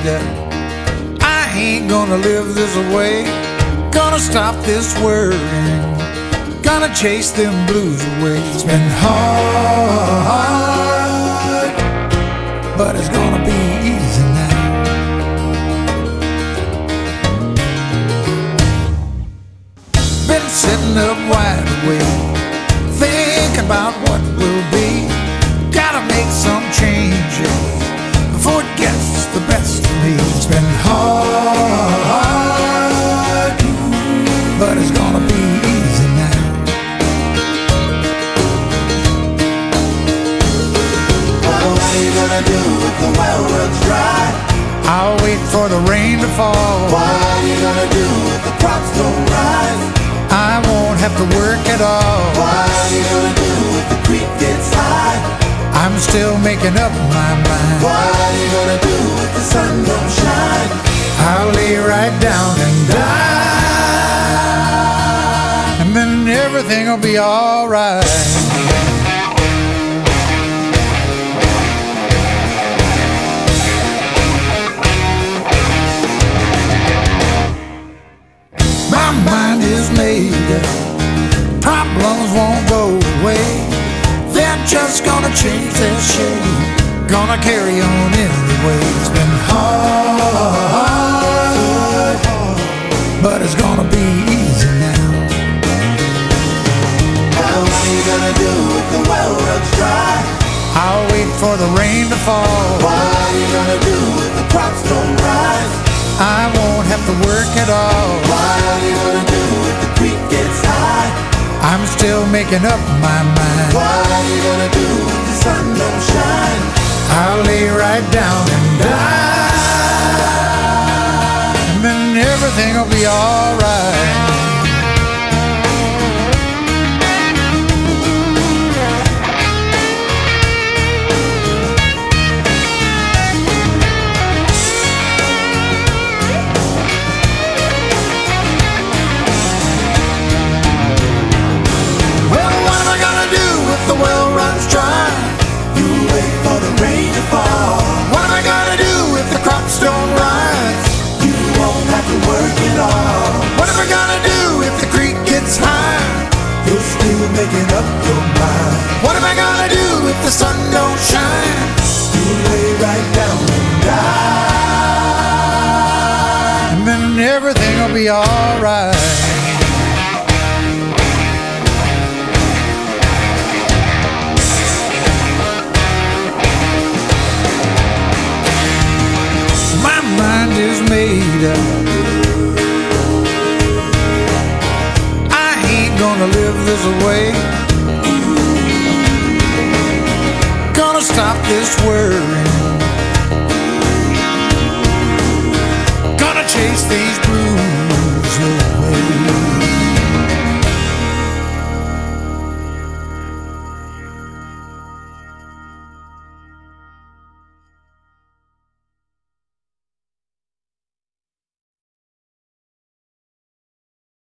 I ain't gonna live this way. Gonna stop this worrying. Gonna chase them blues away. It's been hard, but it's gonna be easy now. Been sitting up wide awake, thinking about what will be. Gotta make some changes before it gets the best of me. It's been hard, but it's gonna be easy now. Well, what are you gonna do if the well runs dry? I'll wait for the rain to fall. What are you gonna do if the crops don't rise? I won't have to work at all. What are you gonna do if the creek gets high? I'm still making up my mind. What are you gonna do if the sun don't shine? I'll lay right down and die, and then everything will be alright. My mind is made up. Problems won't go away. They're just gonna change their shape. Gonna carry on anyway. It's been hard, but it's gonna be easy now. Well, what are you gonna do if the well runs dry? I'll wait for the rain to fall. What are you gonna do if the crops don't rise? I won't have to work at all. What are you gonna do if the creek gets high? I'm still making up my mind. What are you gonna do if the sun don't shine? I'll lay right down and die, and then everything will be alright. The well runs dry. You wait for the rain to fall. What am I gonna do if the crops don't rise? You won't have to work at all. What am I gonna do if the creek gets high? You're still making up your mind. What am I gonna do if the sun don't shine? You lay right down and die, and then everything will be alright. My mind is made up. I ain't gonna live this way. Gonna stop this worrying. Gonna chase these blues